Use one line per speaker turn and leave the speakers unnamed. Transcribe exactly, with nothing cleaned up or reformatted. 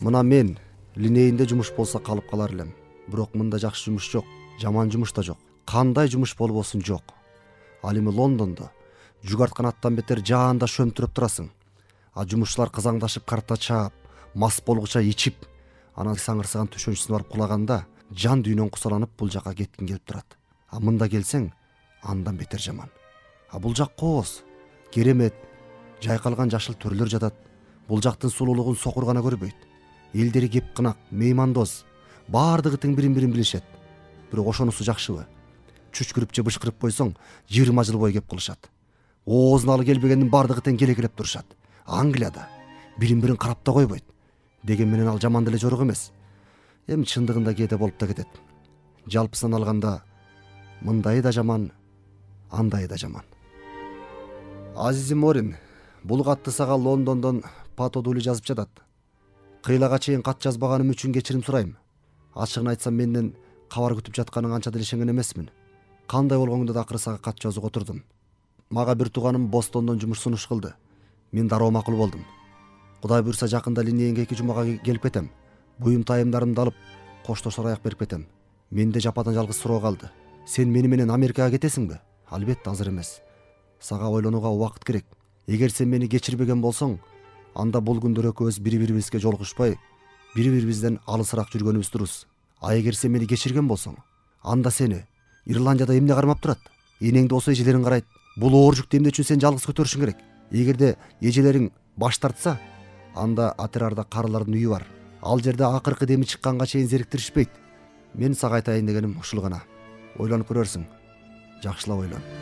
Мына мен линейинде жумуш болсо калып калар элем. Бирок мында жакшы жумуш жок, жаман жумуш да жок. Кандай жумуш болбосун жок. Ал эми Лондондо жүк арткан аттан бетер жаанда шөмтүрөп турасың. А жумушчулар кызаңдашып карта чаап, мас болгуча ичип, анан саңырсыган төшөнчүсүнө барып кулаганда жан дүйнөң кусаланып бул жака кеткиң келип турат. А мында келсең, андан бетер жаман. А бул жак кооз, керемет, жайкалган жашыл төрлөр жатат. Бул жактын сулуулугун сокур гана көрбөйт. Элдери кеп кынак, меймандоз, баардыгы тең бирин-бирин билишет. Бирок ошонусу жакшыбы? Чүчкүрүп же бышкырып койсоң, жыйырма жыл бою кеп кылышат. Оозун алы келбегендин баардыгы тең келекелеп турушат. Англияда бирин-бирин карап да койбойт. Деген менен ал жаман деле жорок эмес. Эми чындыгында кээде болуп да кетет. Жалпысынан алганда мындайы да жаман, андайы да жаман. Азизим Орин, бул катты сага Лондондон Пато Дули жазып жатат. Кыйлага чейин кат жазбаганым үчүн кечирим сурайм. Ачыгын айтсам менден кабар күтүп жатканың анча деле ишенген эмесмин. Кандай болгоңду да акыры сага кат жазууга отурдум. Мага бир тууганым Бостондон жумуш сунуш кылды. Мен дароо макул болдум. Кудай буйрса жакында линейинге эки жумага келип кетем. Буюм тайымдарымды алып, коштошор аяк берип кетем. Менде жападан жалгыз суроо калды. Сен мени менен Америкага кетесиңби? Албетте азыр эмес. Сага ойлонууга убакыт керек. Эгер сен мени кечирбеген болсоң, анда бул күндөр экөөбүз бири-бирибизге жолугушпай, бири-бирибизден алысыраак жүргөнүбүз дурус. А эгер сен мени кечирген болсоң, анда сени Ирландияда эмне кармап турат? Энеңди осо эжелериң карайт. Бул оор жүктү эмне үчүн сен жалгыз көтөрүшүң керек? Эгерде эжелериң баш тартса, анда Атерарда карылардын үйү бар. Ал жерде акыркы деми чыкканга чейин зериктиришпейт. Мен сага айтайын дегеним ушул гана. Ойлонуп көрөрсүң. Жакшылап ойлон.